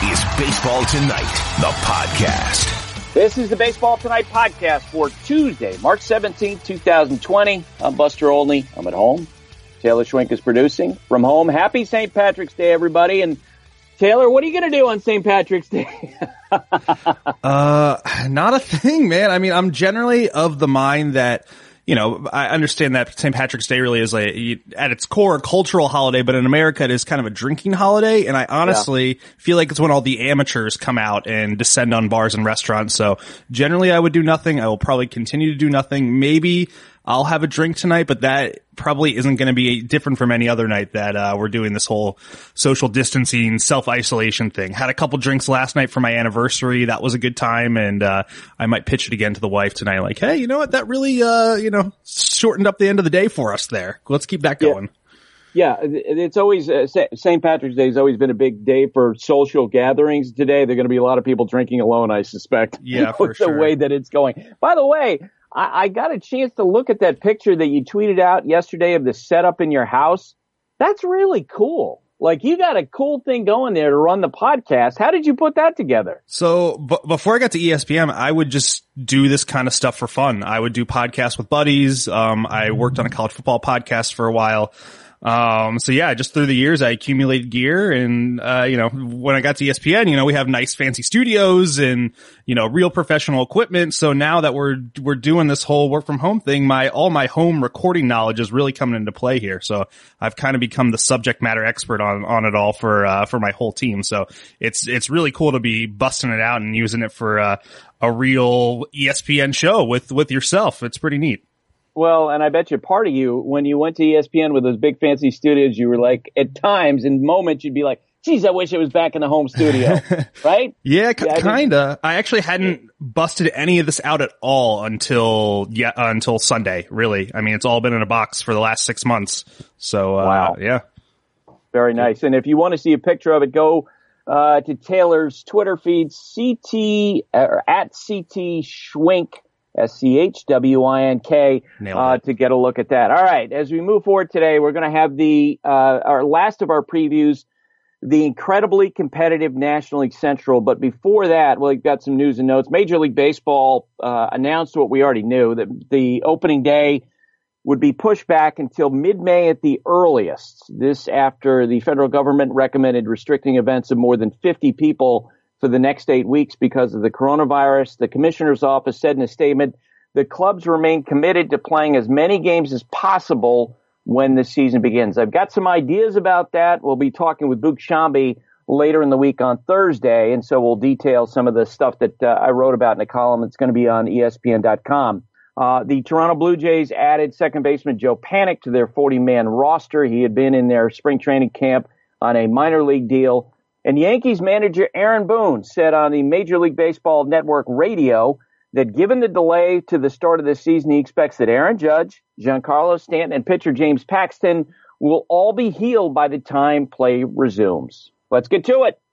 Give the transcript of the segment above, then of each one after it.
is Baseball Tonight, the podcast. This is the Baseball Tonight podcast for Tuesday, March 17th, 2020. I'm Buster Olney. I'm at home. Taylor Schwenk is producing from home. Happy St. Patrick's Day, everybody. And Taylor, what are you going to do on St. Patrick's Day? Not a thing, man. I mean, I'm generally of the mind that, you know, I understand that St. Patrick's Day really is at its core a cultural holiday, but in America it is kind of a drinking holiday. And I honestly feel like it's when all the amateurs come out and descend on bars and restaurants. So generally I would do nothing. I will probably continue to do nothing. Maybe I'll have a drink tonight, but that probably isn't going to be different from any other night that we're doing this whole social distancing, self-isolation thing. Had a couple drinks last night for my anniversary. That was a good time, and I might pitch it again to the wife tonight. Like, hey, you know what? That really, shortened up the end of the day for us there. Let's keep that going. Yeah, it's always St. Patrick's Day has always been a big day for social gatherings. Today, there are going to be a lot of people drinking alone, I suspect. Yeah, for sure. The way that it's going. By the way, I got a chance to look at that picture that you tweeted out yesterday of the setup in your house. That's really cool. Like, you got a cool thing going there to run the podcast. How did you put that together? So before I got to ESPN, I would just do this kind of stuff for fun. I would do podcasts with buddies. I worked on a college football podcast for a while. So yeah, just through the years, I accumulated gear and, when I got to ESPN, we have nice fancy studios and, real professional equipment. So now that we're doing this whole work from home thing, all my home recording knowledge is really coming into play here. So I've kind of become the subject matter expert on it all for my whole team. So it's really cool to be busting it out and using it for, a real ESPN show with yourself. It's pretty neat. Well, and I bet you part of you, when you went to ESPN with those big fancy studios, you were like, at times, in moments, you'd be like, geez, I wish it was back in the home studio, right? Yeah, kinda. I actually hadn't busted any of this out at all until Sunday, really. I mean, it's all been in a box for the last 6 months. So, wow. Yeah. Very nice. And if you want to see a picture of it, go to Taylor's Twitter feed, at CT Schwenk. SCHWINK, to get a look at that. All right. As we move forward today, we're going to have our last of our previews, the incredibly competitive National League Central. But before that, we've got some news and notes. Major League Baseball, announced what we already knew, that the opening day would be pushed back until mid-May at the earliest. This after the federal government recommended restricting events of more than 50 people for the next 8 weeks because of the coronavirus. The commissioner's office said in a statement, the clubs remain committed to playing as many games as possible when the season begins. I've got some ideas about that. We'll be talking with Boog Sciambi later in the week on Thursday, and so we'll detail some of the stuff that I wrote about in a column that's going to be on ESPN.com. The Toronto Blue Jays added second baseman Joe Panik to their 40-man roster. He had been in their spring training camp on a minor league deal. And Yankees manager Aaron Boone said on the Major League Baseball Network radio that given the delay to the start of the season, he expects that Aaron Judge, Giancarlo Stanton, and pitcher James Paxton will all be healed by the time play resumes. Let's get to it.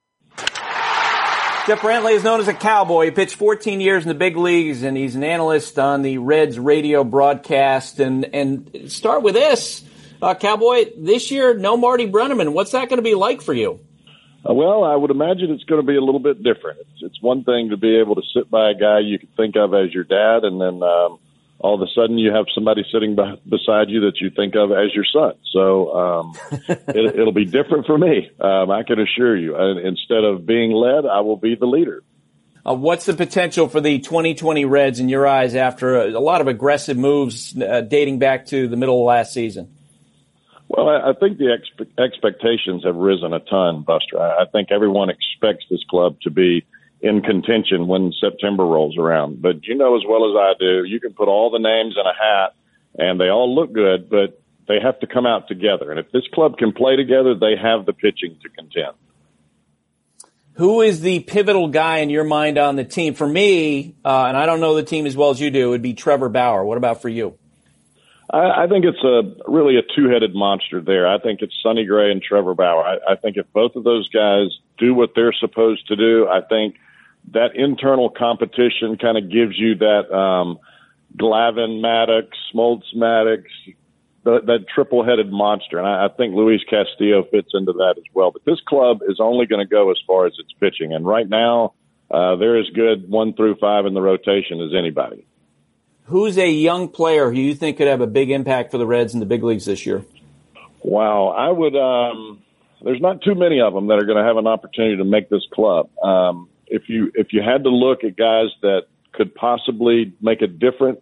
Jeff Brantley is known as a cowboy. He pitched 14 years in the big leagues, and he's an analyst on the Reds radio broadcast. And start with this, Cowboy, this year, no Marty Brennaman. What's that going to be like for you? Well, I would imagine it's going to be a little bit different. It's one thing to be able to sit by a guy you can think of as your dad, and then all of a sudden you have somebody sitting beside you that you think of as your son. So it'll be different for me, I can assure you. Instead of being led, I will be the leader. What's the potential for the 2020 Reds in your eyes after a lot of aggressive moves dating back to the middle of last season? Well, I think the expectations have risen a ton, Buster. I think everyone expects this club to be in contention when September rolls around. But you know as well as I do, you can put all the names in a hat, and they all look good, but they have to come out together. And if this club can play together, they have the pitching to contend. Who is the pivotal guy in your mind on the team? For me, and I don't know the team as well as you do, it would be Trevor Bauer. What about for you? I think it's really a two-headed monster there. I think it's Sonny Gray and Trevor Bauer. I think if both of those guys do what they're supposed to do, I think that internal competition kind of gives you that Glavine Maddox, Smoltz Maddox, that triple-headed monster, and I think Luis Castillo fits into that as well. But this club is only going to go as far as its pitching, and right now they're as good 1 through 5 in the rotation as anybody. Who's a young player who you think could have a big impact for the Reds in the big leagues this year? Wow, I would. There's not too many of them that are going to have an opportunity to make this club. If you had to look at guys that could possibly make a difference,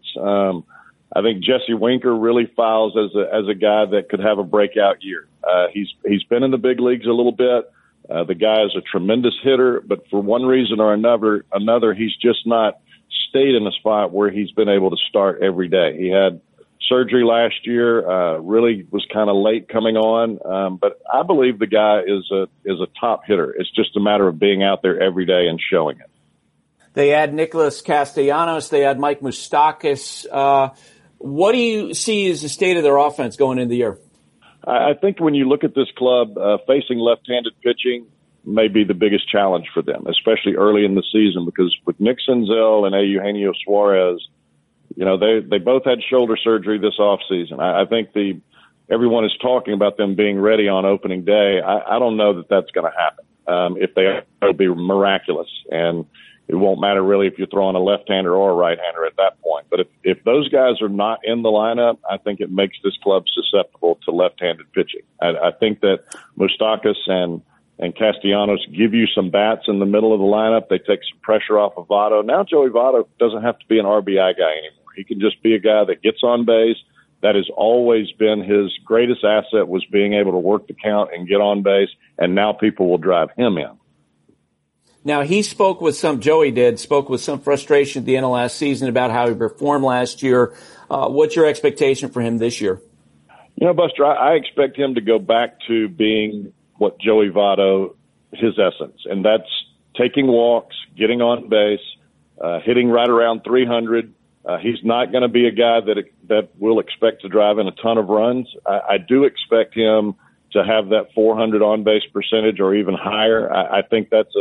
I think Jesse Winker really files as a guy that could have a breakout year. He's been in the big leagues a little bit. The guy is a tremendous hitter, but for one reason or another, he's just not stayed in a spot where he's been able to start every day. He had surgery last year, really was kind of late coming on, but I believe the guy is a top hitter. It's just a matter of being out there every day and showing it. They add Nicholas Castellanos. They add Mike Moustakas. What do you see as the state of their offense going into the year? I think when you look at this club, facing left-handed pitching may be the biggest challenge for them, especially early in the season, because with Nick Senzel and Eugenio Suarez, you know, they both had shoulder surgery this offseason. I think everyone is talking about them being ready on opening day. I don't know that that's going to happen. If they are, it'll be miraculous, and it won't matter really if you're throwing a left-hander or a right-hander at that point. But if those guys are not in the lineup, I think it makes this club susceptible to left-handed pitching. I think that Moustakas and Castellanos give you some bats in the middle of the lineup. They take some pressure off of Votto. Now Joey Votto doesn't have to be an RBI guy anymore. He can just be a guy that gets on base. That has always been his greatest asset, was being able to work the count and get on base, and now people will drive him in. Now, Joey spoke with some frustration at the end of last season about how he performed last year. What's your expectation for him this year? You know, Buster, I expect him to go back to being what Joey Votto, his essence, and that's taking walks, getting on base, hitting right around 300. He's not going to be a guy that will expect to drive in a ton of runs. I do expect him to have that 400 on-base percentage or even higher. I think that's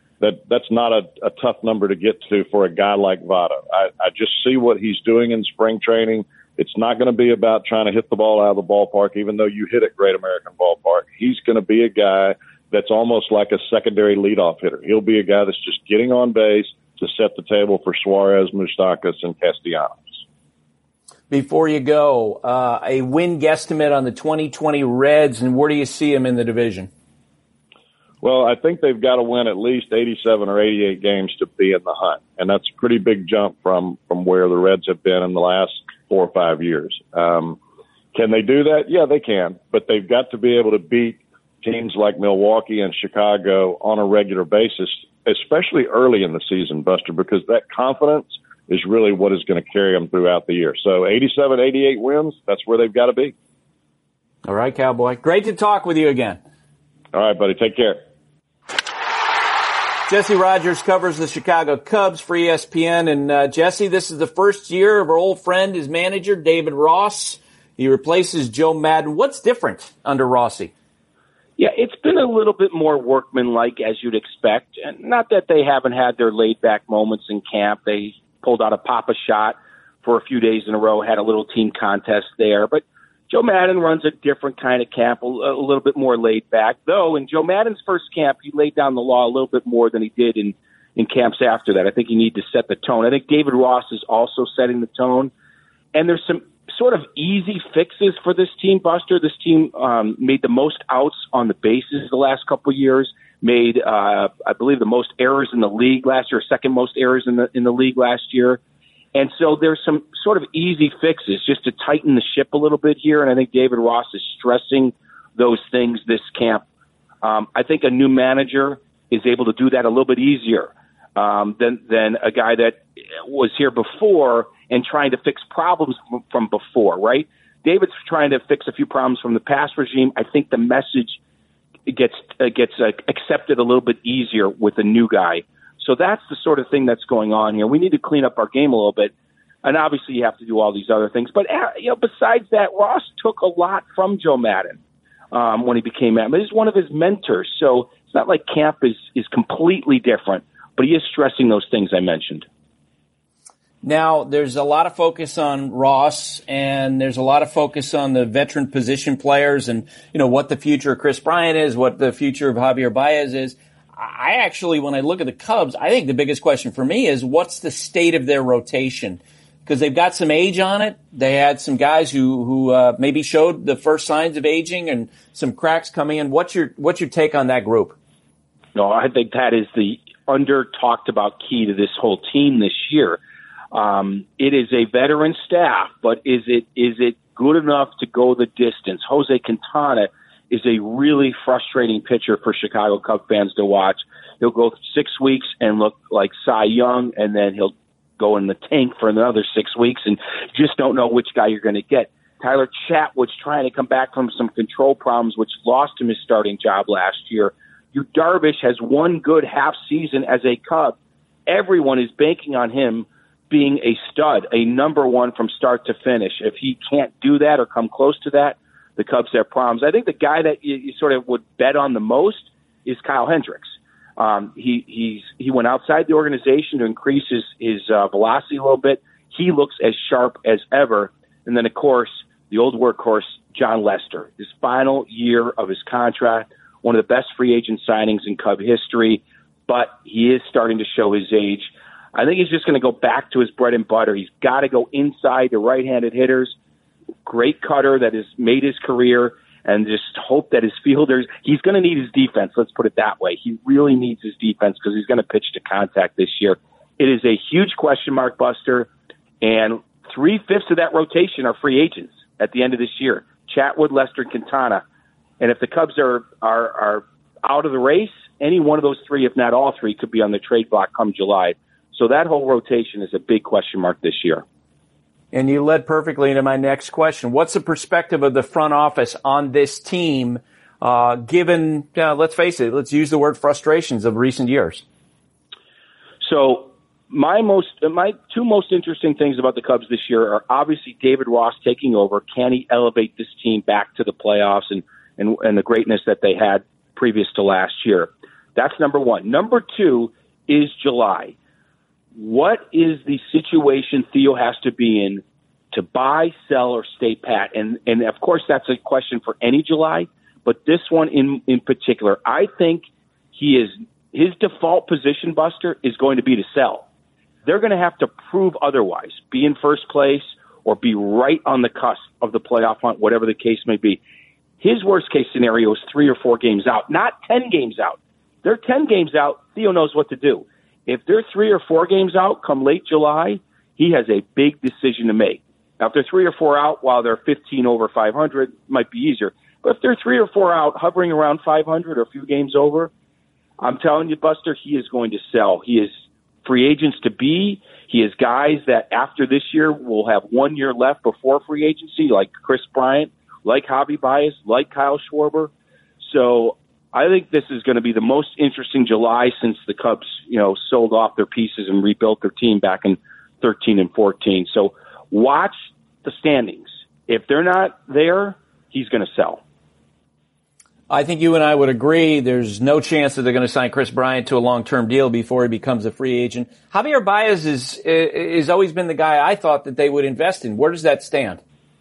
not a tough number to get to for a guy like Votto. I just see what he's doing in spring training. It's not going to be about trying to hit the ball out of the ballpark, even though you hit at Great American Ballpark. He's going to be a guy that's almost like a secondary leadoff hitter. He'll be a guy that's just getting on base to set the table for Suarez, Moustakas, and Castellanos. Before you go, a win guesstimate on the 2020 Reds, and where do you see them in the division? Well, I think they've got to win at least 87 or 88 games to be in the hunt, and that's a pretty big jump from where the Reds have been in the last 4 or 5 years. Can they do that? Yeah, they can, but they've got to be able to beat teams like Milwaukee and Chicago on a regular basis, especially early in the season, Buster, because that confidence is really what is going to carry them throughout the year. So 87, 88 wins, that's where they've got to be. All right, Cowboy. Great to talk with you again. All right, buddy. Take care. Jesse Rogers covers the Chicago Cubs for ESPN. And, Jesse, this is the first year of our old friend, his manager, David Ross. He replaces Joe Maddon. What's different under Rossi? Yeah, it's been a little bit more workmanlike, as you'd expect. And not that they haven't had their laid-back moments in camp. They pulled out a Papa shot for a few days in a row, had a little team contest there. But Joe Maddon runs a different kind of camp, a little bit more laid back. Though in Joe Maddon's first camp, he laid down the law a little bit more than he did in camps after that. I think you need to set the tone. I think David Ross is also setting the tone. And there's some sort of easy fixes for this team, Buster. This team made the most outs on the bases the last couple of years, made, I believe, the most errors in the league last year, second most errors in the league last year. And so there's some sort of easy fixes just to tighten the ship a little bit here. And I think David Ross is stressing those things this camp. I think a new manager is able to do that a little bit easier than a guy that was here before and trying to fix problems from before, right? David's trying to fix a few problems from the past regime. I think the message gets accepted a little bit easier with a new guy. So that's the sort of thing that's going on here. We need to clean up our game a little bit. And obviously you have to do all these other things. But besides that, Ross took a lot from Joe Maddon when he became manager. He's one of his mentors. So it's not like camp is completely different, but he is stressing those things I mentioned. Now, there's a lot of focus on Ross, and there's a lot of focus on the veteran position players and, what the future of Chris Bryant is, what the future of Javier Baez is. I actually, when I look at the Cubs, I think the biggest question for me is what's the state of their rotation? Because they've got some age on it. They had some guys who maybe showed the first signs of aging and some cracks coming in. What's your take on that group? No, I think that is the under-talked about key to this whole team this year. It is a veteran staff, but is it good enough to go the distance? Jose Quintana is a really frustrating pitcher for Chicago Cubs fans to watch. He'll go 6 weeks and look like Cy Young, and then he'll go in the tank for another 6 weeks, and you just don't know which guy you're going to get. Tyler Chatwood's trying to come back from some control problems, which lost him his starting job last year. Yu Darvish has one good half season as a Cub. Everyone is banking on him being a stud, a number one from start to finish. If he can't do that or come close to that, the Cubs have problems. I think the guy that you sort of would bet on the most is Kyle Hendricks. He went outside the organization to increase his velocity a little bit. He looks as sharp as ever. And then, of course, the old workhorse, Jon Lester, his final year of his contract, one of the best free agent signings in Cub history, but he is starting to show his age. I think he's just going to go back to his bread and butter. He's got to go inside the right-handed hitters. Great cutter that has made his career, and just hope that his fielders, he's going to need his defense, let's put it that way. He really needs his defense because he's going to pitch to contact this year. It is a huge question mark, Buster, and 3/5 of that rotation are free agents at the end of this year. Chatwood, Lester, Quintana. And if the Cubs are out of the race, any one of those three, if not all three, could be on the trade block come July. So that whole rotation is a big question mark this year. And you led perfectly into my next question. What's the perspective of the front office on this team, given, let's face it, let's use the word frustrations of recent years? So my two most interesting things about the Cubs this year are obviously David Ross taking over. Can he elevate this team back to the playoffs and the greatness that they had previous to last year? That's number one. Number two is July. What is the situation Theo has to be in to buy, sell, or stay pat? And of course, that's a question for any July, but this one in particular, I think his default position, Buster, is going to be to sell. They're going to have to prove otherwise, be in first place or be right on the cusp of the playoff hunt, whatever the case may be. His worst case scenario is 3 or 4 games out, not 10 games out. They're 10 games out. Theo knows what to do. If they're 3 or 4 games out come late July, he has a big decision to make. Now, if they're 3 or 4 out while they're 15 over 500, it might be easier. But if they're 3 or 4 out, hovering around 500 or a few games over, I'm telling you, Buster, he is going to sell. He is free agents to be. He is guys that after this year will have 1 year left before free agency, like Chris Bryant, like Javi Baez, like Kyle Schwarber. So I think this is going to be the most interesting July since the Cubs, sold off their pieces and rebuilt their team back in 13 and 14. So watch the standings. If they're not there, he's going to sell. I think you and I would agree there's no chance that they're going to sign Chris Bryant to a long-term deal before he becomes a free agent. Javier Baez is always been the guy I thought that they would invest in. Where does that stand?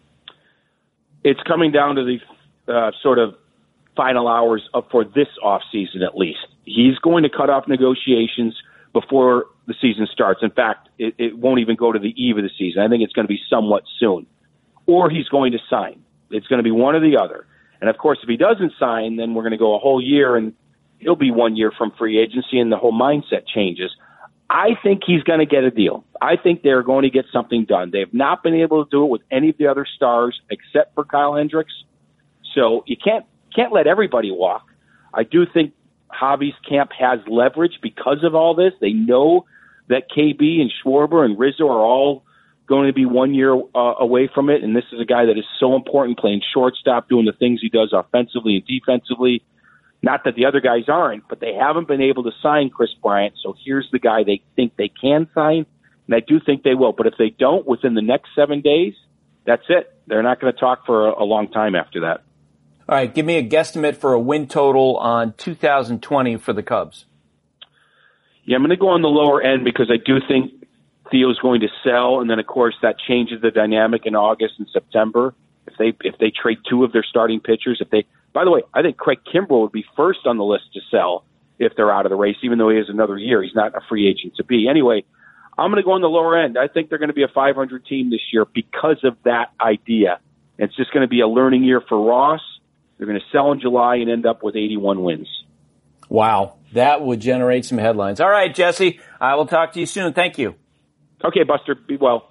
It's coming down to the sort of final hours for this offseason at least. He's going to cut off negotiations before the season starts. In fact, it won't even go to the eve of the season. I think it's going to be somewhat soon. Or he's going to sign. It's going to be one or the other. And, of course, if he doesn't sign, then we're going to go a whole year, and he'll be 1 year from free agency, and the whole mindset changes. I think he's going to get a deal. I think they're going to get something done. They have not been able to do it with any of the other stars except for Kyle Hendricks. So you can't let everybody walk. I do think Javi's camp has leverage because of all this. They know that KB and Schwarber and Rizzo are all going to be 1 year away from it, and this is a guy that is so important, playing shortstop, doing the things he does offensively and defensively. Not that the other guys aren't, but they haven't been able to sign Chris Bryant, so here's the guy they think they can sign, and I do think they will. But if they don't within the next 7 days, that's it. They're not going to talk for a long time after that. All right, give me a guesstimate for a win total on 2020 for the Cubs. Yeah, I'm going to go on the lower end because I do think Theo's going to sell, and then of course that changes the dynamic in August and September. If they trade two of their starting pitchers, by the way, I think Craig Kimbrell would be first on the list to sell if they're out of the race, even though he has another year. He's not a free agent to be. Anyway, I'm going to go on the lower end. I think they're going to be a 500 team this year because of that idea. It's just going to be a learning year for Ross. They're going to sell in July and end up with 81 wins. Wow, that would generate some headlines. All right, Jesse, I will talk to you soon. Thank you. Okay, Buster, be well.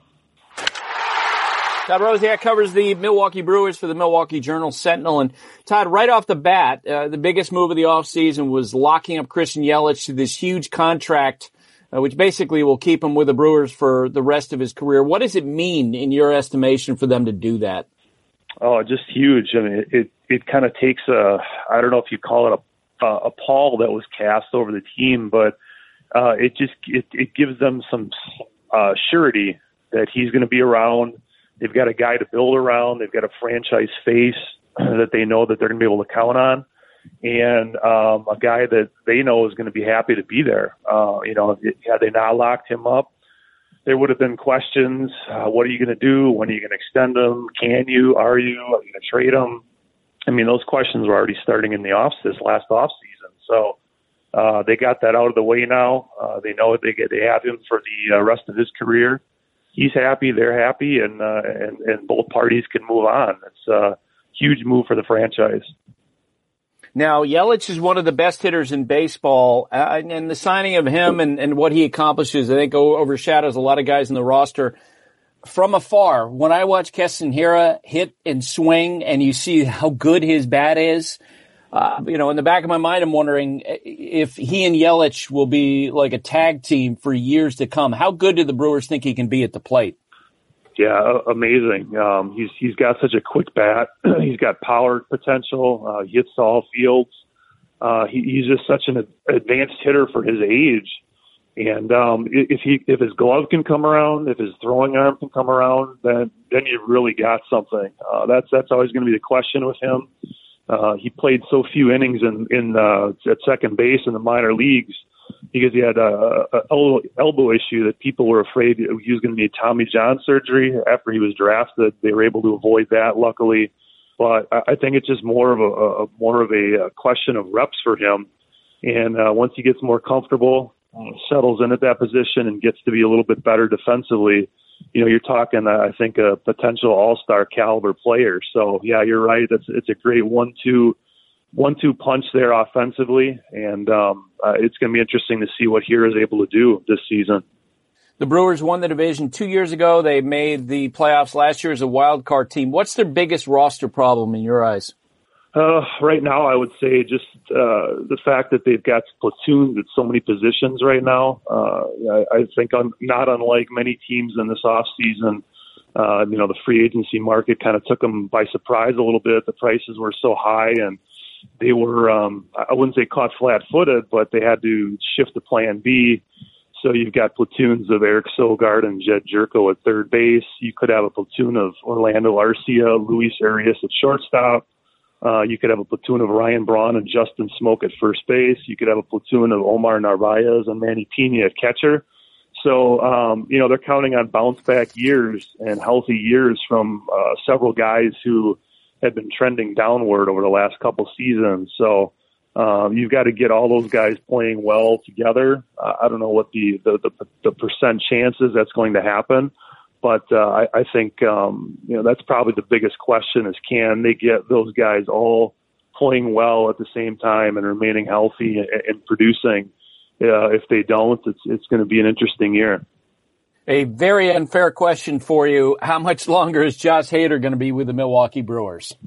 Todd Rosiak covers the Milwaukee Brewers for the Milwaukee Journal-Sentinel. And Todd, right off the bat, the biggest move of the offseason was locking up Christian Yelich to this huge contract, which basically will keep him with the Brewers for the rest of his career. What does it mean, in your estimation, for them to do that? Oh, just huge. I mean, it kind of takes I don't know if you call it a pall that was cast over the team, but it gives them some surety that he's going to be around. They've got a guy to build around. They've got a franchise face that they know that they're going to be able to count on, and a guy that they know is going to be happy to be there. Had they not locked him up, there would have been questions. What are you going to do? When are you going to extend him? Can you? Are you going to trade him? I mean, those questions were already starting in this last off season. So they got that out of the way now. They know they have him for the rest of his career. He's happy, they're happy, and both parties can move on. It's a huge move for the franchise. Now, Yelich is one of the best hitters in baseball, and the signing of him and what he accomplishes, I think, overshadows a lot of guys in the roster. From afar, when I watch Keston Hiura hit and swing, and you see how good his bat is, in the back of my mind, I'm wondering if he and Yelich will be like a tag team for years to come. How good do the Brewers think he can be at the plate? Yeah, amazing. He's got such a quick bat. He's got power potential. He hits all fields. He's just such an advanced hitter for his age. And if his glove can come around, if his throwing arm can come around, then you've really got something. That's always going to be the question with him. He played so few innings at second base in the minor leagues because he had a elbow issue that people were afraid he was going to need Tommy John surgery after he was drafted. They were able to avoid that, luckily. But I think it's just more of a question of reps for him. And once he gets more comfortable, settles in at that position, and gets to be a little bit better defensively, you're talking, I think, a potential all-star caliber player. So, yeah, you're right. It's a great 1-2 punch there offensively, and it's going to be interesting to see what Hiura is able to do this season. The Brewers won the division 2 years ago. They made the playoffs last year as a wild card team. What's their biggest roster problem in your eyes? Right now, I would say just the fact that they've got platoons at so many positions right now. I think not unlike many teams in this offseason, the free agency market kind of took them by surprise a little bit. The prices were so high, and they were, I wouldn't say caught flat-footed, but they had to shift to plan B. So you've got platoons of Eric Sogard and Jed Jerko at third base. You could have a platoon of Orlando Arcia, Luis Arias at shortstop. You could have a platoon of Ryan Braun and Justin Smoke at first base. You could have a platoon of Omar Narvaez and Manny Pena at catcher. So, they're counting on bounce-back years and healthy years from several guys who had been trending downward over the last couple seasons. So you've got to get all those guys playing well together. I don't know what the percent chances that's going to happen. But I think, that's probably the biggest question is, can they get those guys all playing well at the same time and remaining healthy and producing? If they don't, it's going to be an interesting year. A very unfair question for you. How much longer is Josh Hader going to be with the Milwaukee Brewers?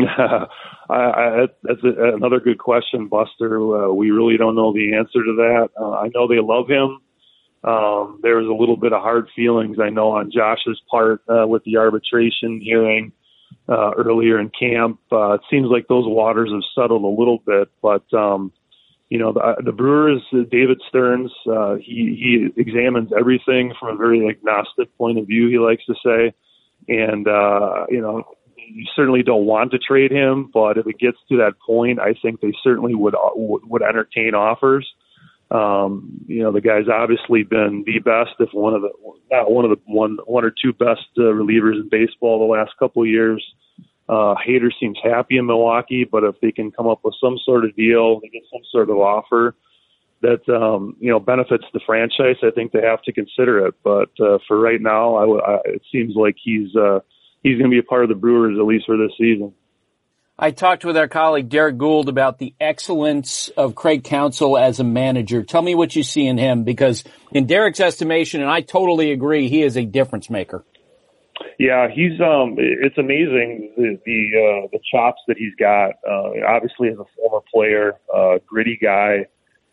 That's another good question, Buster. We really don't know the answer to that. I know they love him. There was a little bit of hard feelings, I know, on Josh's part with the arbitration hearing earlier in camp. It seems like those waters have settled a little bit, but the Brewers, David Stearns, he examines everything from a very agnostic point of view, he likes to say, and you certainly don't want to trade him, but if it gets to that point, I think they certainly would entertain offers. The guy's obviously been the best, if one of the one or two best relievers in baseball the last couple of years. Hader seems happy in Milwaukee, but if they can come up with some sort of deal, they get some sort of offer that benefits the franchise, I think they have to consider it. But for right now, it seems like he's going to be a part of the Brewers at least for this season. I talked with our colleague Derek Gould about the excellence of Craig Counsell as a manager. Tell me what you see in him, because in Derek's estimation, and I totally agree, he is a difference maker. Yeah, it's amazing the chops that he's got. Obviously, as a former player, gritty guy.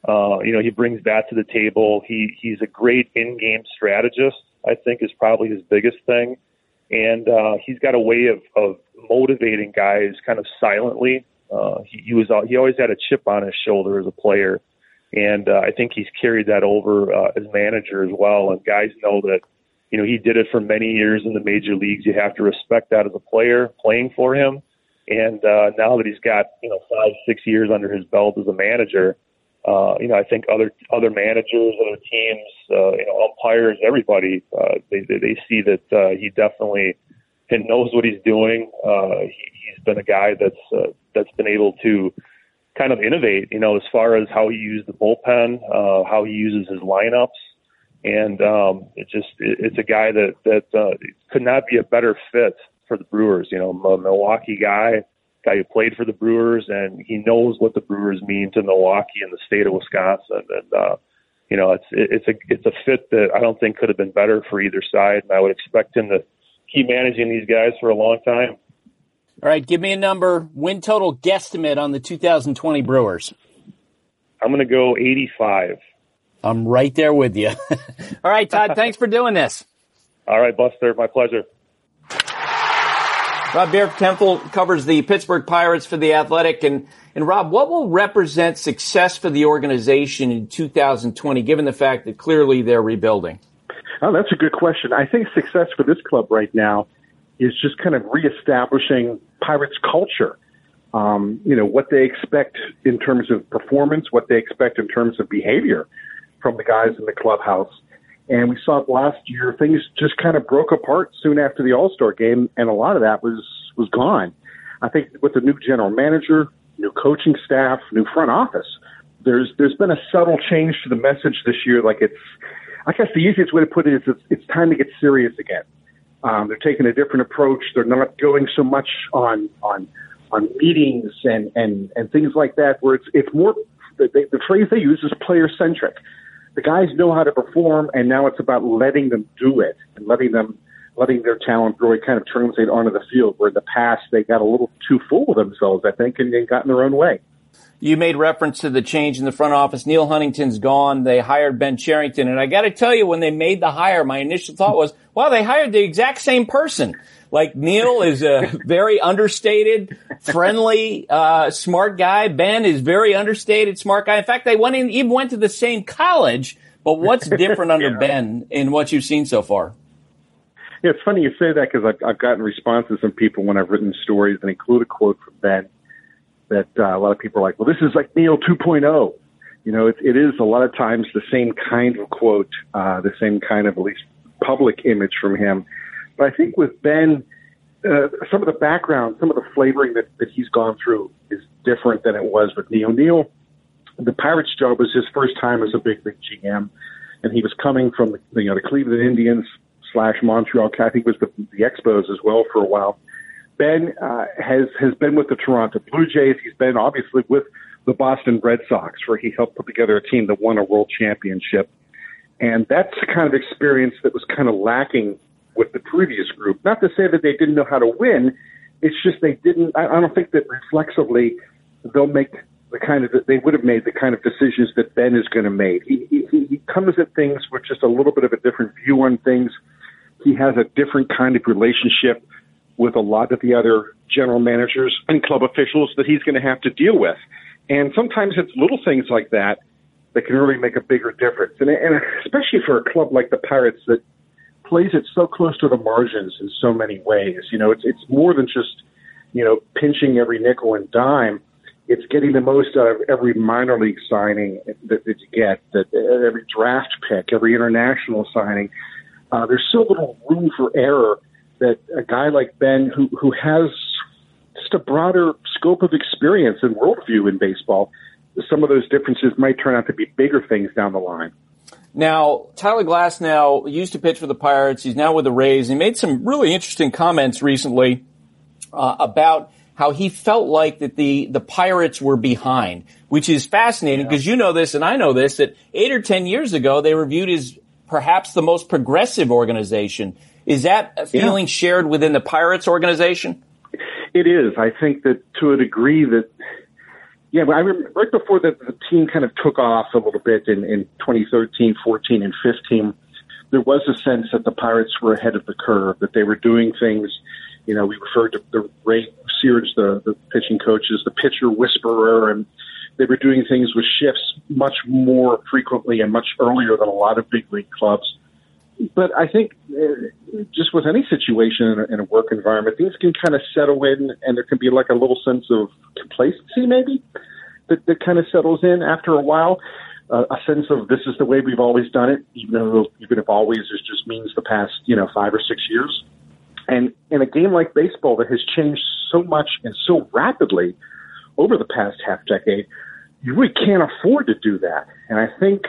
He brings that to the table. He's a great in-game strategist, I think, is probably his biggest thing. And he's got a way of motivating guys kind of silently. He always had a chip on his shoulder as a player, and I think he's carried that over as manager as well. And guys know that, he did it for many years in the major leagues. You have to respect that as a player playing for him. And now that he's got 5-6 years under his belt as a manager, I think other managers, other teams, umpires, everybody, they see that he definitely knows what he's doing. He's been a guy that's been able to kind of innovate, as far as how he used the bullpen, how he uses his lineups, and it's a guy that could not be a better fit for the Brewers. A Milwaukee guy who played for the Brewers, and he knows what the Brewers mean to Milwaukee and the state of Wisconsin. And it's a fit that I don't think could have been better for either side. And I would expect him to keep managing these guys for a long time. All right, give me a number, win total guesstimate on the 2020 Brewers. I'm going to go 85. I'm right there with you. All right, Todd, thanks for doing this. All right, Buster, my pleasure. Rob Biertemple covers the Pittsburgh Pirates for The Athletic. And Rob, what will represent success for the organization in 2020, given the fact that clearly they're rebuilding? Oh, that's a good question. I think success for this club right now is just kind of reestablishing Pirates culture. What they expect in terms of performance, what they expect in terms of behavior from the guys in the clubhouse. And we saw it last year. Things just kind of broke apart soon after the All-Star game, and a lot of that was gone. I think with the new general manager, new coaching staff, new front office, there's been a subtle change to the message this year. I guess the easiest way to put it is it's time to get serious again. They're taking a different approach. They're not going so much on meetings and things like that, where it's more the phrase they use is player centric. The guys know how to perform, and now it's about letting them do it and letting their talent really kind of translate onto the field, where in the past they got a little too full of themselves, I think, and got in their own way. You made reference to the change in the front office. Neil Huntington's gone. They hired Ben Cherington. And I got to tell you, when they made the hire, my initial thought was, wow, they hired the exact same person. Like, Neil is a very understated, friendly, smart guy. Ben is very understated, smart guy. In fact, they even went to the same college. But what's different under Ben in what you've seen so far? Yeah, it's funny you say that, because I've gotten responses from people when I've written stories and include a quote from Ben that a lot of people are like, well, this is like Neil 2.0. It is a lot of times the same kind of quote, the same kind of at least public image from him. But I think with Ben, some of the background, some of the flavoring that he's gone through is different than it was with Neil. Neil, the Pirates job was his first time as a big GM, and he was coming from the Cleveland Indians / Montreal. I think it was the Expos as well for a while. Ben has been with the Toronto Blue Jays. He's been obviously with the Boston Red Sox, where he helped put together a team that won a world championship. And that's the kind of experience that was kind of lacking with the previous group. Not to say that they didn't know how to win. It's just they didn't. I don't think that reflexively they'll make they would have made the kind of decisions that Ben is going to make. He comes at things with just a little bit of a different view on things. He has a different kind of relationship with a lot of the other general managers and club officials that he's going to have to deal with. And sometimes it's little things like that can really make a bigger difference. And especially for a club like the Pirates that plays it so close to the margins in so many ways. It's more than just, pinching every nickel and dime. It's getting the most out of every minor league signing that you get, that every draft pick, every international signing. There's so little room for error that a guy like Ben, who has just a broader scope of experience and worldview in baseball, some of those differences might turn out to be bigger things down the line. Now, Tyler Glasnow used to pitch for the Pirates. He's now with the Rays. He made some really interesting comments recently about how he felt like that the Pirates were behind, which is fascinating because you know this and I know this, that 8 or 10 years ago they were viewed as perhaps the most progressive organization. Is that a feeling shared within the Pirates organization? It is. I think that to a degree that, I remember right before the team kind of took off a little bit in 2013, 14, and 15, there was a sense that the Pirates were ahead of the curve, that they were doing things. We referred to the Ray Sears, the pitching coaches, the pitcher whisperer, and they were doing things with shifts much more frequently and much earlier than a lot of big league clubs. But I think just with any situation in a work environment, things can kind of settle in, and there can be like a little sense of complacency maybe that kind of settles in after a while. A sense of this is the way we've always done it, even if always just means the past 5 or 6 years. And in a game like baseball that has changed so much and so rapidly over the past half decade, you really can't afford to do that. And I think,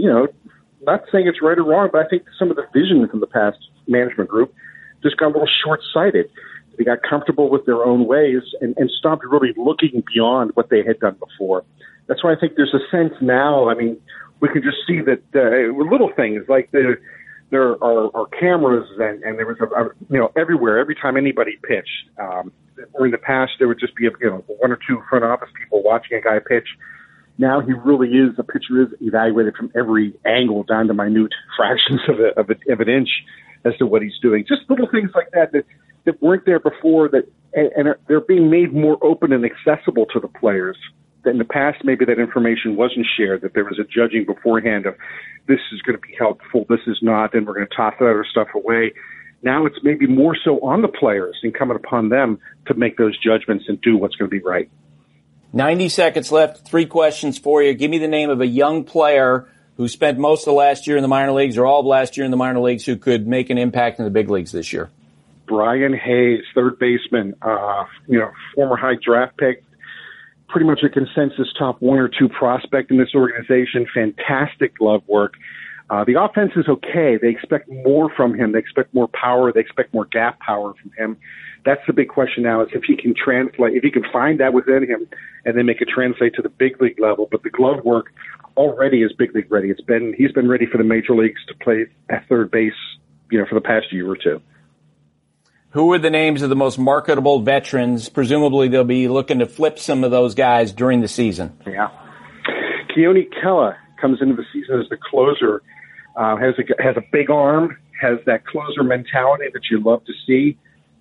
not saying it's right or wrong, but I think some of the vision from the past management group just got a little short-sighted. They got comfortable with their own ways and stopped really looking beyond what they had done before. That's why I think there's a sense now, we can just see that little things like there are cameras and there was everywhere, every time anybody pitched. Or in the past, there would just be 1 or 2 front office people watching a guy pitch. Now the pitcher is evaluated from every angle down to minute fractions of an inch as to what he's doing. Just little things like that weren't there before, and they're being made more open and accessible to the players. That in the past, maybe that information wasn't shared, that there was a judging beforehand of this is going to be helpful, this is not, and we're going to toss that other stuff away. Now it's maybe more so on the players, incumbent upon them to make those judgments and do what's going to be right. 90 seconds left. 3 questions for you. Give me the name of a young player who spent most of the last year in the minor leagues or all of last year in the minor leagues who could make an impact in the big leagues this year. Brian Hayes, third baseman, former high draft pick, pretty much a consensus top 1 or 2 prospect in this organization. Fantastic glove work. The offense is okay. They expect more from him. They expect more power. They expect more gap power from him. That's the big question now, is if he can find that within him and then make it translate to the big league level. But the glove work already is big league ready. He's been ready for the major leagues to play at third base, for the past year or 2. Who are the names of the most marketable veterans? Presumably they'll be looking to flip some of those guys during the season. Yeah. Keone Kela comes into the season as the closer, has a big arm, has that closer mentality that you love to see.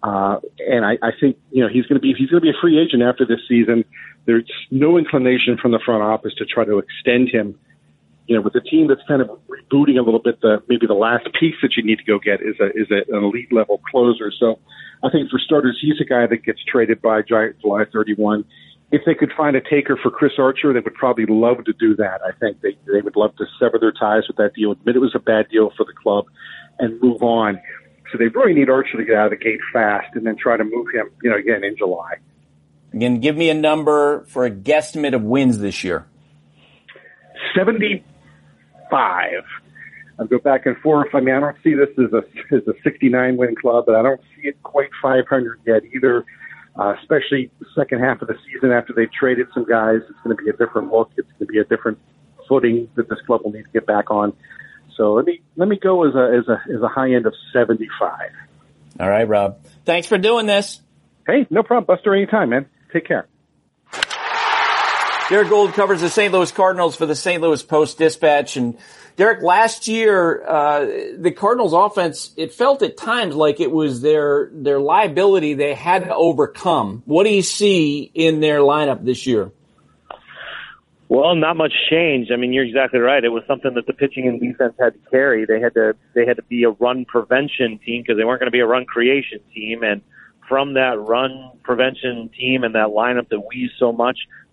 And I think, he's going to be a free agent after this season. There's no inclination from the front office to try to extend him. With a team that's kind of rebooting a little bit, maybe the last piece that you need to go get is an elite level closer. So I think for starters, he's a guy that gets traded by July 31. If they could find a taker for Chris Archer, they would probably love to do that. I think they would love to sever their ties with that deal, admit it was a bad deal for the club, and move on. So they really need Archer to get out of the gate fast and then try to move him, again in July. Again, give me a number for a guesstimate of wins this year. 75. I'll go back and forth. I don't see this as a 69-win club, but I don't see it quite 500 yet either, especially the second half of the season after they've traded some guys. It's going to be a different look. It's going to be a different footing that this club will need to get back on. So let me go as a high end of 75. All right, Rob. Thanks for doing this. Hey, no problem, Buster. Anytime, man. Take care. Derek Gould covers the St. Louis Cardinals for the St. Louis Post-Dispatch. And Derek, last year, the Cardinals offense, it felt at times like it was their liability they had to overcome. What do you see in their lineup this year? Well, not much change. You're exactly right. It was something that the pitching and defense had to carry. They had to be a run prevention team because they weren't going to be a run creation team. And from that run prevention team and that lineup that we use so much,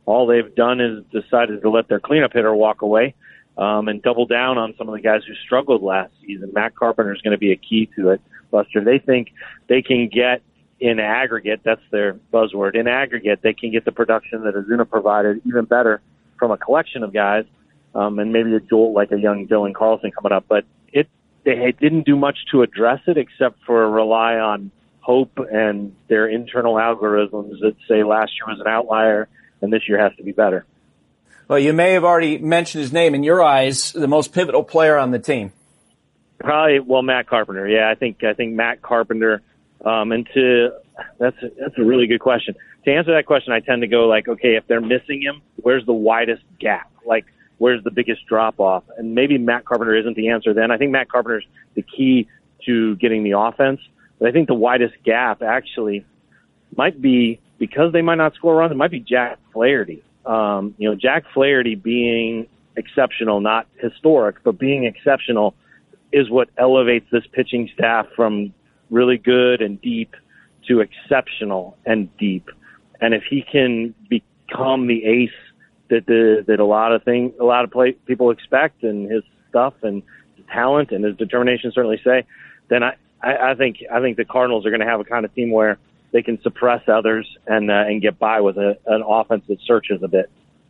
all they've done is decided to let their cleanup hitter walk away and double down on some of the guys who struggled last season. Matt Carpenter is going to be a key to it, Buster. They think they can get, in aggregate, that's their buzzword, in aggregate, they can get the production that Ozuna provided even better from a collection of guys, and maybe a jolt like a young Dylan Carlson coming up. But they didn't do much to address it except for rely on hope and their internal algorithms that say last year was an outlier and this year has to be better. Well, you may have already mentioned his name. In your eyes, the most pivotal player on the team. Probably, Matt Carpenter. Yeah, I think Matt Carpenter. That's a really good question. To answer that question, I tend to go like, okay, if they're missing him, where's the widest gap? Like, where's the biggest drop off? And maybe Matt Carpenter isn't the answer then. I think Matt Carpenter's the key to getting the offense. But I think the widest gap actually might be, because they might not score runs, it might be Jack Flaherty. Jack Flaherty being exceptional, not historic, but being exceptional is what elevates this pitching staff from really good and deep to exceptional and deep. And if he can become the ace that a lot of people expect, and his stuff and his talent and his determination certainly say, then I think the Cardinals are going to have a kind of team where they can suppress others and get by with an offense that searches a bit.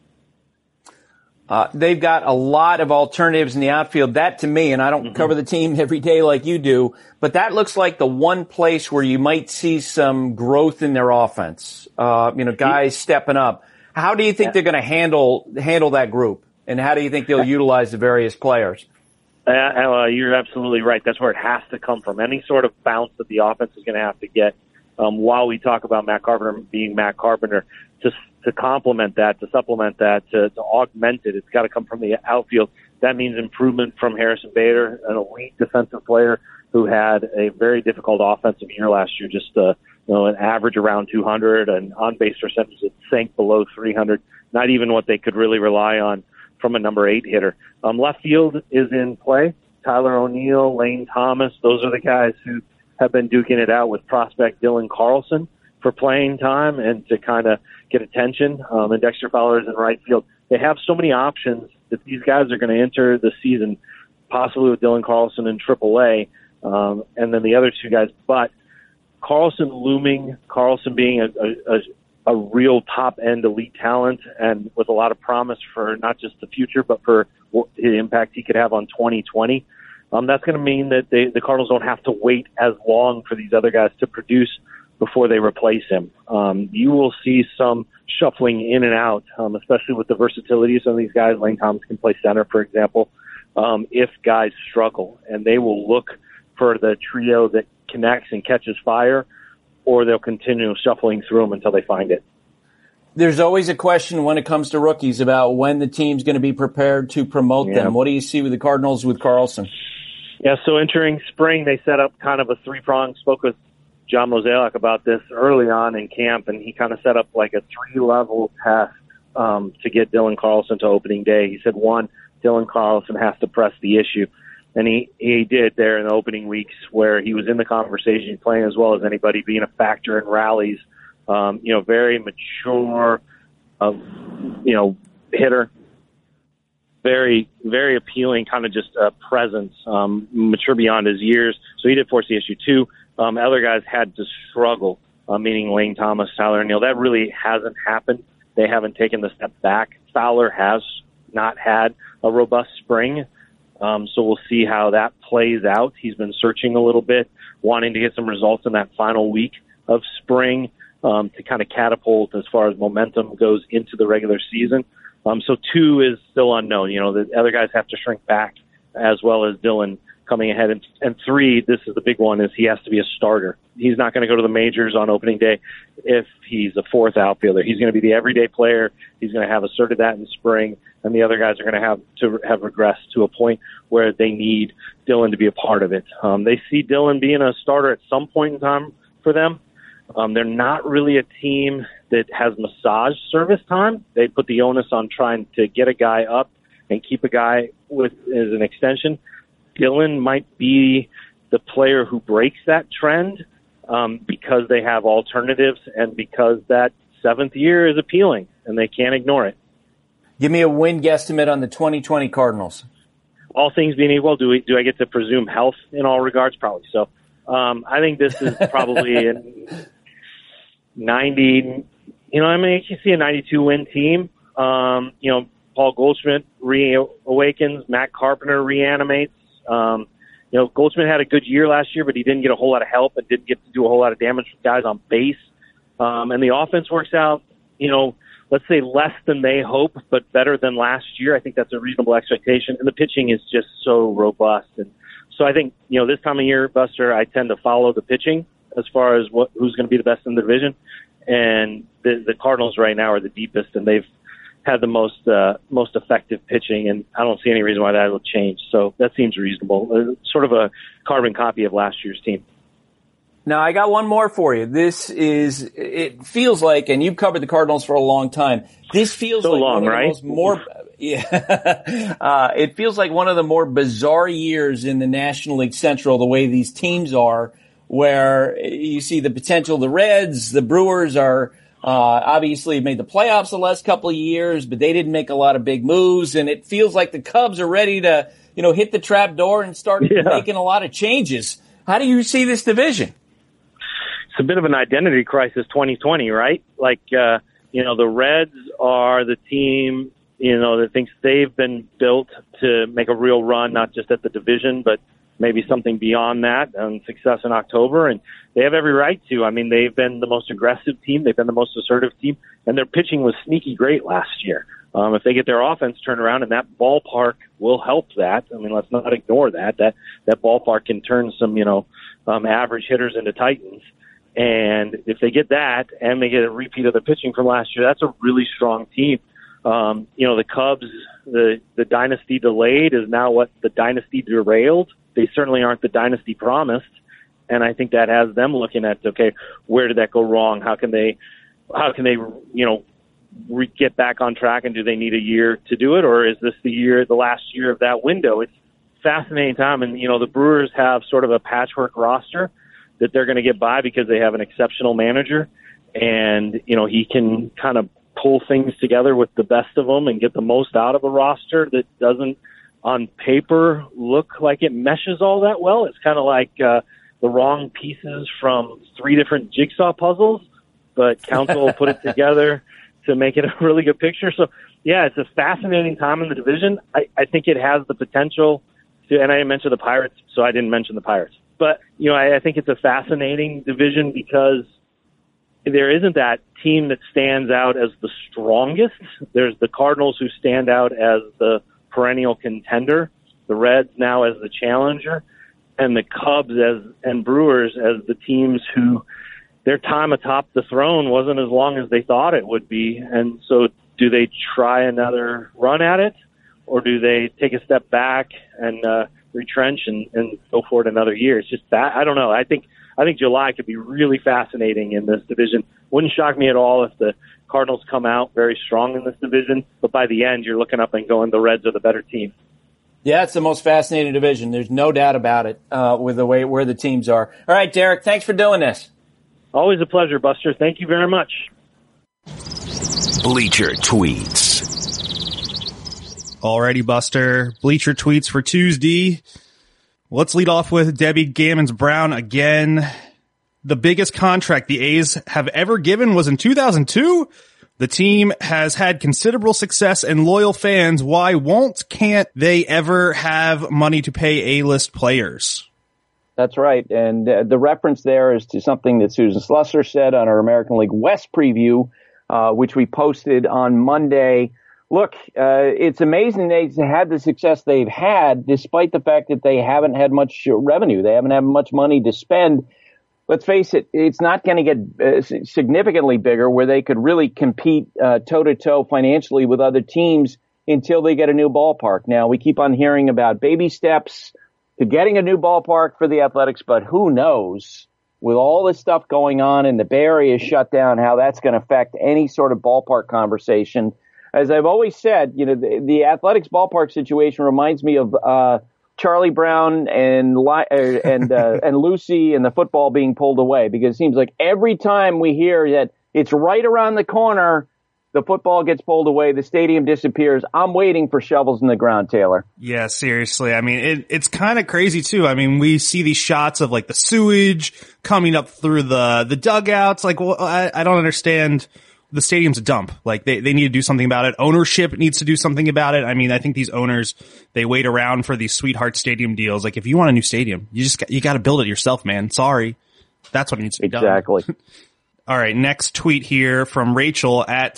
They've got a lot of alternatives in the outfield. That, to me, and I don't cover the team every day like you do, but that looks like the one place where you might see some growth in their offense. Guys stepping up. How do you think they're going to handle that group, and how do you think they'll utilize the various players? You're absolutely right. That's where it has to come from. Any sort of bounce that the offense is going to have to get. While we talk about Matt Carpenter being Matt Carpenter, to complement that, to supplement that, to augment it, it's got to come from the outfield. That means improvement from Harrison Bader, an elite defensive player who had a very difficult offensive year last year, just an average around 200, and on-base percentage that sank below 300, not even what they could really rely on from a number 8 hitter. Left field is in play. Tyler O'Neill, Lane Thomas, those are the guys who have been duking it out with prospect Dylan Carlson for playing time and to kind of get attention. And Dexter Fowler is in right field. They have so many options that these guys are going to enter the season, possibly with Dylan Carlson in AAA, and then the other two guys. But Carlson being a real top-end elite talent and with a lot of promise for not just the future, but for the impact he could have on 2020. That's going to mean that the Cardinals don't have to wait as long for these other guys to produce before they replace him. You will see some shuffling in and out, especially with the versatility of some of these guys. Lane Thomas can play center, for example, if guys struggle. And they will look for the trio that connects and catches fire, or they'll continue shuffling through them until they find it. There's always a question when it comes to rookies about when the team's going to be prepared to promote them. What do you see with the Cardinals with Carlson? Yeah, so entering spring, they set up kind of a 3-pronged. Spoke with John Mozeliak about this early on in camp, and he kind of set up like a 3-level test to get Dylan Carlson to opening day. He said, 1, Dylan Carlson has to press the issue. And he did there in the opening weeks, where he was in the conversation, playing as well as anybody, being a factor in rallies. Very mature, hitter. Very, very appealing, kind of just presence, mature beyond his years. So he did force the issue. 2, other guys had to struggle, meaning Lane Thomas, Tyler O'Neill. That really hasn't happened. They haven't taken the step back. Fowler has not had a robust spring. So we'll see how that plays out. He's been searching a little bit, wanting to get some results in that final week of spring to kind of catapult as far as momentum goes into the regular season. So 2 is still unknown. The other guys have to shrink back, as well as Dylan coming ahead. And 3, this is the big one, is he has to be a starter. He's not going to go to the majors on opening day if he's a 4th outfielder. He's going to be the everyday player. He's going to have asserted that in spring, and the other guys are going to have regressed to a point where they need Dylan to be a part of it. They see Dylan being a starter at some point in time for them. They're not really a team that has massage service time. They put the onus on trying to get a guy up and keep a guy with as an extension. Dylan might be the player who breaks that trend because they have alternatives and because that seventh year is appealing, and they can't ignore it. Give me a win guesstimate on the 2020 Cardinals. All things being equal, do I get to presume health in all regards? Probably so. I think this is probably a 90. You can see a 92-win team. Paul Goldschmidt reawakens. Matt Carpenter reanimates. Goldschmidt had a good year last year, but he didn't get a whole lot of help and didn't get to do a whole lot of damage with guys on base. And the offense works out, let's say less than they hope, but better than last year. I think that's a reasonable expectation. And the pitching is just so robust. And so I think, this time of year, Buster, I tend to follow the pitching as far as who's going to be the best in the division. And the Cardinals right now are the deepest, and they've had the most effective pitching, and I don't see any reason why that will change. So that seems reasonable. Sort of a carbon copy of last year's team. Now, I got one more for you. It feels like, and you've covered the Cardinals for a long time, this feels so like long, one of right? the most more, it feels like one of the more bizarre years in the National League Central, the way these teams are, where you see the potential. The Reds, the Brewers are obviously made the playoffs the last couple of years, but they didn't make a lot of big moves, and it feels like the Cubs are ready to, hit the trap door and start making a lot of changes. How do you see this division? It's a bit of an identity crisis 2020, right? Like, the Reds are the team, that thinks they've been built to make a real run, not just at the division, but maybe something beyond that, and success in October. And they have every right to. I mean, they've been the most aggressive team. They've been the most assertive team. And their pitching was sneaky great last year. If they get their offense turned around, and that ballpark will help that. I mean, let's not ignore that. That ballpark can turn some, average hitters into titans. And if they get that and they get a repeat of the pitching from last year, that's a really strong team. The Cubs, the dynasty delayed is now what the dynasty derailed. They certainly aren't the dynasty promised. And I think that has them looking at, okay, where did that go wrong? How can they get back on track, and do they need a year to do it? Or is this the last year of that window? It's a fascinating time. And, the Brewers have sort of a patchwork roster that they're going to get by because they have an exceptional manager, and, he can kind of pull things together with the best of them and get the most out of a roster that doesn't on paper look like it meshes all that well. It's kind of like the wrong pieces from 3 different jigsaw puzzles, but Counsell put it together to make it a really good picture. So, yeah, it's a fascinating time in the division. I think it has the potential to, and I mentioned the Pirates, so I didn't mention the Pirates. But, I think it's a fascinating division because there isn't that team that stands out as the strongest. There's the Cardinals, who stand out as the perennial contender, the Reds now as the challenger, and the Cubs and Brewers as the teams who their time atop the throne wasn't as long as they thought it would be. And so do they try another run at it, or do they take a step back and retrench and go for it another year? It's just that, I don't know. I think July could be really fascinating in this division. Wouldn't shock me at all if the Cardinals come out very strong in this division, but by the end, you're looking up and going, the Reds are the better team. Yeah, it's the most fascinating division. There's no doubt about it, with the way where the teams are. All right, Derek, thanks for doing this. Always a pleasure, Buster. Thank you very much. Bleacher Tweets. Alrighty, Buster. Bleacher Tweets for Tuesday. Let's lead off with Debbie Gammons Brown again. The biggest contract the A's have ever given was in 2002. The team has had considerable success and loyal fans. Why can't they ever have money to pay A-list players? That's right. And the reference there is to something that Susan Slusser said on our American League West preview, which we posted on Monday. Look, it's amazing they've had the success they've had, despite the fact that they haven't had much revenue. They haven't had much money to spend. Let's face it, it's not going to get significantly bigger where they could really compete toe-to-toe financially with other teams until they get a new ballpark. Now, we keep on hearing about baby steps to getting a new ballpark for the Athletics, but who knows, with all this stuff going on and the Bay Area is shut down, how that's going to affect any sort of ballpark conversation. As I've always said, the Athletics ballpark situation reminds me of Charlie Brown and Lucy and the football being pulled away, because it seems like every time we hear that It's right around the corner. The football gets pulled away. The stadium disappears. I'm waiting for shovels in the ground, Taylor. Yeah, seriously. I mean, it's kind of crazy too. I mean, we see these shots of like the sewage coming up through the dugouts. Like, well, I don't understand. The stadium's a dump. Like they need to do something about it. Ownership needs to do something about it. I mean, I think these owners, they wait around for these sweetheart stadium deals. Like if you want a new stadium, you got to build it yourself, man. Sorry. That's what needs to be done. Exactly. All right. Next tweet here from Rachel at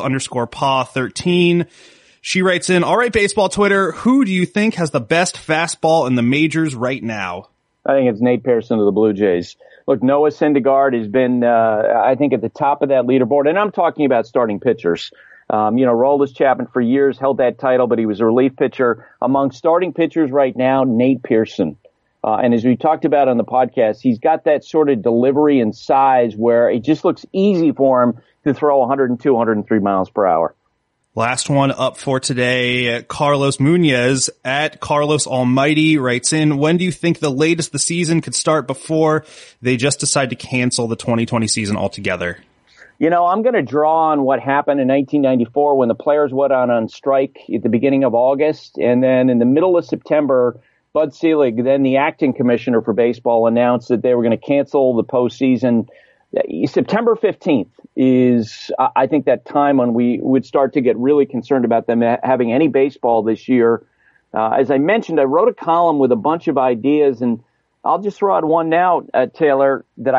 South_Paw13. She writes in, all right, baseball Twitter, who do you think has the best fastball in the majors right now? I think it's Nate Pearson of the Blue Jays. Look, Noah Syndergaard has been, I think, at the top of that leaderboard, and I'm talking about starting pitchers. Aroldis Chapman for years held that title, but he was a relief pitcher. Among starting pitchers right now, Nate Pearson. And as we talked about on the podcast, he's got that sort of delivery and size where it just looks easy for him to throw 102, 103 miles per hour. Last one up for today, Carlos Munoz at Carlos Almighty writes in, when do you think the latest the season could start before they just decide to cancel the 2020 season altogether? I'm going to draw on what happened in 1994 when the players went on strike at the beginning of August. And then in the middle of September, Bud Selig, then the acting commissioner for baseball, announced that they were going to cancel the postseason. September 15th is, I think, that time when we would start to get really concerned about them having any baseball this year. As I mentioned, I wrote a column with a bunch of ideas, and I'll just throw out one now, Taylor, that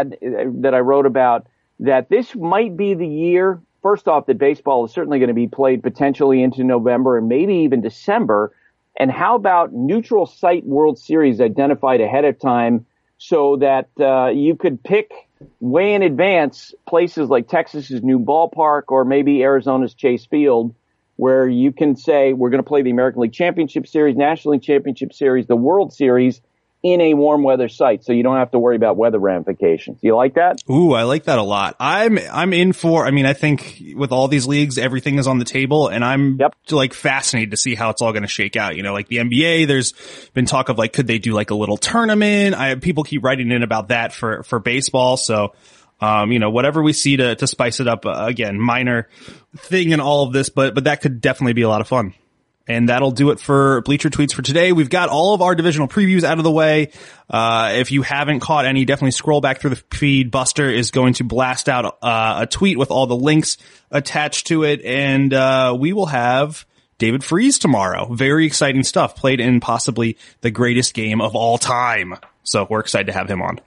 I wrote about, that this might be the year, first off, that baseball is certainly going to be played potentially into November and maybe even December. And how about neutral site World Series identified ahead of time so that you could pick way in advance places like Texas's new ballpark or maybe Arizona's Chase Field, where you can say we're going to play the American League Championship Series, National League Championship Series, the World Series in a warm weather site, so you don't have to worry about weather ramifications. You like that? Ooh, I like that a lot. I'm in for, I think with all these leagues, everything is on the table, and I'm fascinated to see how it's all going to shake out. Like the NBA, there's been talk of could they do a little tournament? People keep writing in about that for baseball. So, whatever we see to spice it up, again, minor thing in all of this, but that could definitely be a lot of fun. And that'll do it for Bleacher Tweets for today. We've got all of our divisional previews out of the way. If you haven't caught any, definitely scroll back through the feed. Buster is going to blast out a tweet with all the links attached to it. And we will have David Freese tomorrow. Very exciting stuff. Played in possibly the greatest game of all time. So we're excited to have him on.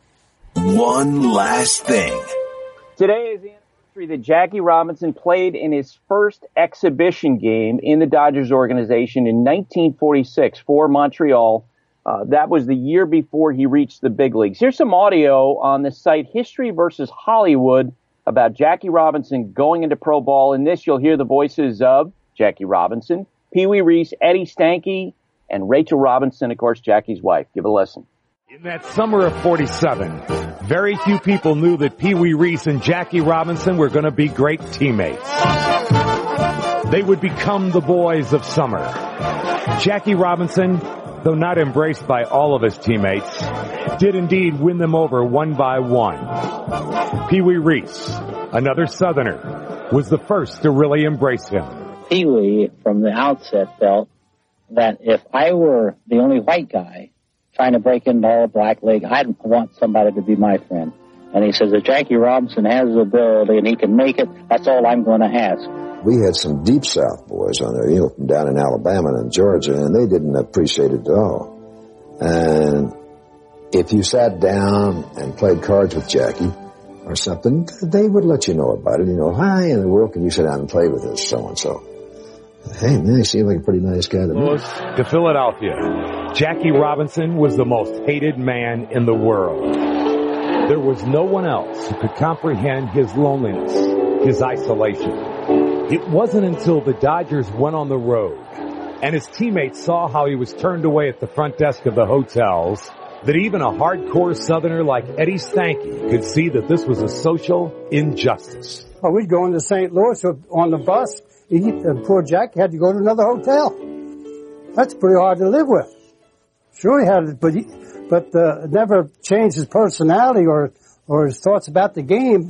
One last thing. Today is the that Jackie Robinson played in his first exhibition game in the Dodgers organization in 1946 for Montreal. That was the year before he reached the big leagues. Here's some audio on the site History versus Hollywood about Jackie Robinson going into pro ball. In this, you'll hear the voices of Jackie Robinson, Pee Wee Reese, Eddie Stanky, and Rachel Robinson, of course, Jackie's wife. Give it a listen. In that summer of 47, very few people knew that Pee Wee Reese and Jackie Robinson were going to be great teammates. They would become the boys of summer. Jackie Robinson, though not embraced by all of his teammates, did indeed win them over one by one. Pee Wee Reese, another Southerner, was the first to really embrace him. Pee Wee, from the outset, felt that if I were the only white guy trying to break into All Black League, I'd want somebody to be my friend. And he says, if Jackie Robinson has the ability and he can make it, that's all I'm going to ask. We had some deep South boys on there, from down in Alabama and Georgia, and they didn't appreciate it at all. And if you sat down and played cards with Jackie or something, they would let you know about it. Hi, in the world can you sit down and play with this so-and-so? Hey, man, he seemed like a pretty nice guy to me. To Philadelphia, Jackie Robinson was the most hated man in the world. There was no one else who could comprehend his loneliness, his isolation. It wasn't until the Dodgers went on the road and his teammates saw how he was turned away at the front desk of the hotels that even a hardcore Southerner like Eddie Stanky could see that this was a social injustice. Well, we'd go into St. Louis on the bus. Poor Jack had to go to another hotel. That's pretty hard to live with. Sure, he had it, but never changed his personality or his thoughts about the game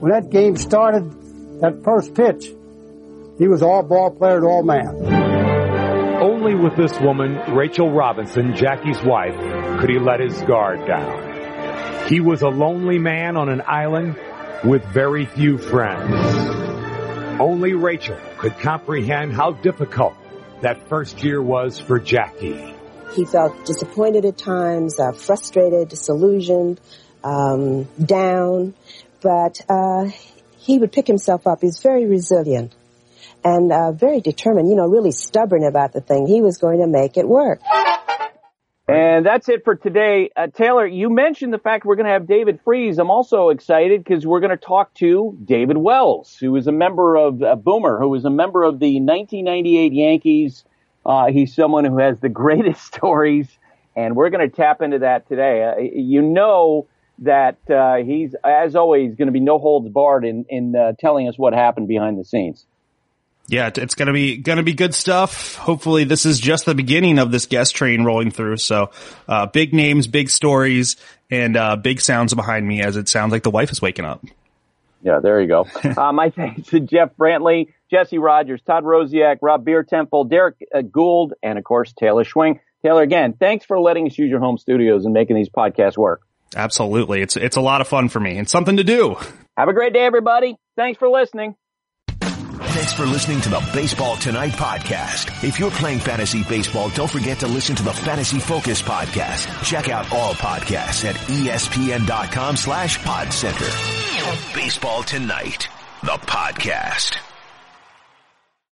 When that game started, that first pitch, he was all ball player and all man. Only with this woman, Rachel Robinson, Jackie's wife, could he let his guard down. He was a lonely man on an island with very few friends. Only Rachel could comprehend how difficult that first year was for Jackie. He felt disappointed at times, frustrated, disillusioned, down, but he would pick himself up. He's very resilient and very determined, really stubborn about the thing. He was going to make it work. And that's it for today. Taylor, you mentioned the fact we're going to have David Freese. I'm also excited because we're going to talk to David Wells, who is a member of Boomer, who was a member of the 1998 Yankees. He's someone who has the greatest stories, and we're going to tap into that today. That he's, as always, going to be no holds barred in telling us what happened behind the scenes. Yeah, it's gonna be good stuff. Hopefully this is just the beginning of this guest train rolling through. So, big names, big stories, and big sounds behind me as it sounds like the wife is waking up. Yeah, there you go. My thanks to Jeff Brantley, Jesse Rogers, Todd Rosiak, Rob Biertemple, Derek Gould, and of course, Taylor Schwing. Taylor, again, thanks for letting us use your home studios and making these podcasts work. Absolutely. It's a lot of fun for me and something to do. Have a great day, everybody. Thanks for listening. Thanks for listening to the Baseball Tonight podcast. If you're playing fantasy baseball, don't forget to listen to the Fantasy Focus podcast. Check out all podcasts at ESPN.com/PodCenter. Baseball Tonight, the podcast.